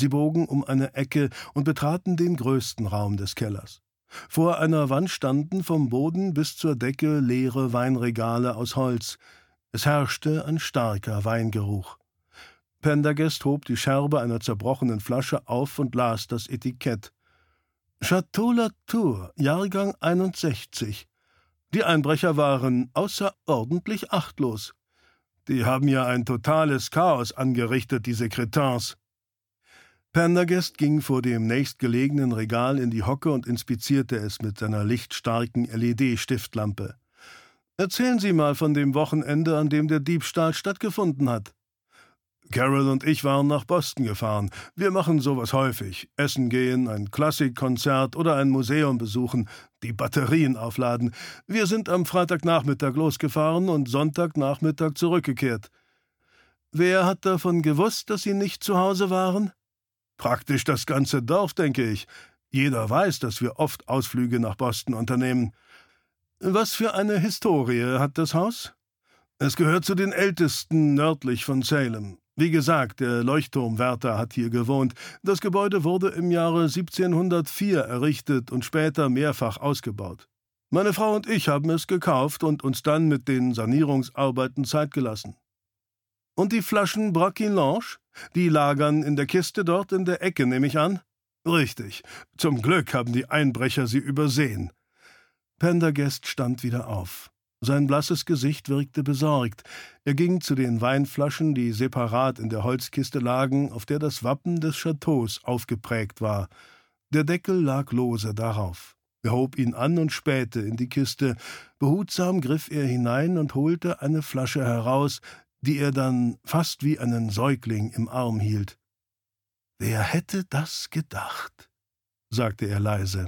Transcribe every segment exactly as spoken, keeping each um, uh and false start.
Sie bogen um eine Ecke und betraten den größten Raum des Kellers. Vor einer Wand standen vom Boden bis zur Decke leere Weinregale aus Holz. Es herrschte ein starker Weingeruch. Pendergast hob die Scherbe einer zerbrochenen Flasche auf und las das Etikett. »Château Latour, Jahrgang einundsechzig. Die Einbrecher waren außerordentlich achtlos. Die haben ja ein totales Chaos angerichtet, diese Cretins.« Pendergast ging vor dem nächstgelegenen Regal in die Hocke und inspizierte es mit seiner lichtstarken L E D-Stiftlampe. »Erzählen Sie mal von dem Wochenende, an dem der Diebstahl stattgefunden hat.« »Carol und ich waren nach Boston gefahren. Wir machen sowas häufig. Essen gehen, ein Klassikkonzert oder ein Museum besuchen, die Batterien aufladen. Wir sind am Freitagnachmittag losgefahren und Sonntagnachmittag zurückgekehrt. Wer hat davon gewusst, dass Sie nicht zu Hause waren?« »Praktisch das ganze Dorf, denke ich. Jeder weiß, dass wir oft Ausflüge nach Boston unternehmen.« »Was für eine Historie hat das Haus?« »Es gehört zu den ältesten nördlich von Salem. Wie gesagt, der Leuchtturmwärter hat hier gewohnt. Das Gebäude wurde im Jahre siebzehnhundertvier errichtet und später mehrfach ausgebaut. Meine Frau und ich haben es gekauft und uns dann mit den Sanierungsarbeiten Zeit gelassen.« »Und die Flaschen Bracquinlange? Die lagern in der Kiste dort in der Ecke, nehme ich an?« »Richtig. Zum Glück haben die Einbrecher sie übersehen.« Pendergast stand wieder auf. Sein blasses Gesicht wirkte besorgt. Er ging zu den Weinflaschen, die separat in der Holzkiste lagen, auf der das Wappen des Chateaus aufgeprägt war. Der Deckel lag lose darauf. Er hob ihn an und spähte in die Kiste. Behutsam griff er hinein und holte eine Flasche heraus, die er dann fast wie einen Säugling im Arm hielt. »Wer hätte das gedacht?« sagte er leise.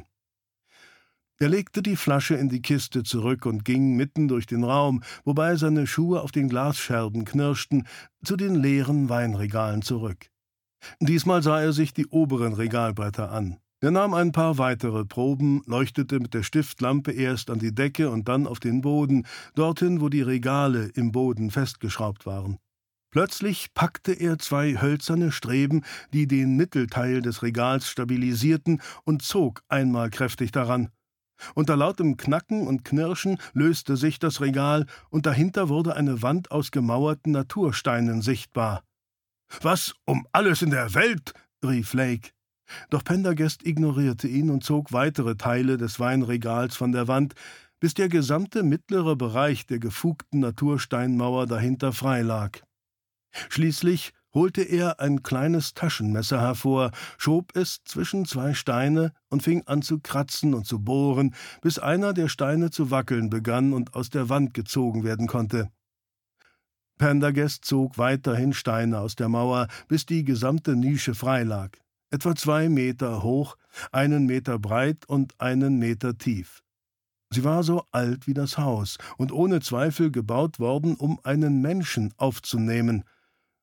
Er legte die Flasche in die Kiste zurück und ging mitten durch den Raum, wobei seine Schuhe auf den Glasscherben knirschten, zu den leeren Weinregalen zurück. Diesmal sah er sich die oberen Regalbretter an. Er nahm ein paar weitere Proben, leuchtete mit der Stiftlampe erst an die Decke und dann auf den Boden, dorthin, wo die Regale im Boden festgeschraubt waren. Plötzlich packte er zwei hölzerne Streben, die den Mittelteil des Regals stabilisierten, und zog einmal kräftig daran. Unter lautem Knacken und Knirschen löste sich das Regal, und dahinter wurde eine Wand aus gemauerten Natursteinen sichtbar. »Was um alles in der Welt?« rief Lake. Doch Pendergast ignorierte ihn und zog weitere Teile des Weinregals von der Wand, bis der gesamte mittlere Bereich der gefugten Natursteinmauer dahinter frei lag. Schließlich holte er ein kleines Taschenmesser hervor, schob es zwischen zwei Steine und fing an zu kratzen und zu bohren, bis einer der Steine zu wackeln begann und aus der Wand gezogen werden konnte. Pendergast zog weiterhin Steine aus der Mauer, bis die gesamte Nische frei lag, etwa zwei Meter hoch, einen Meter breit und einen Meter tief. Sie war so alt wie das Haus und ohne Zweifel gebaut worden, um einen Menschen aufzunehmen.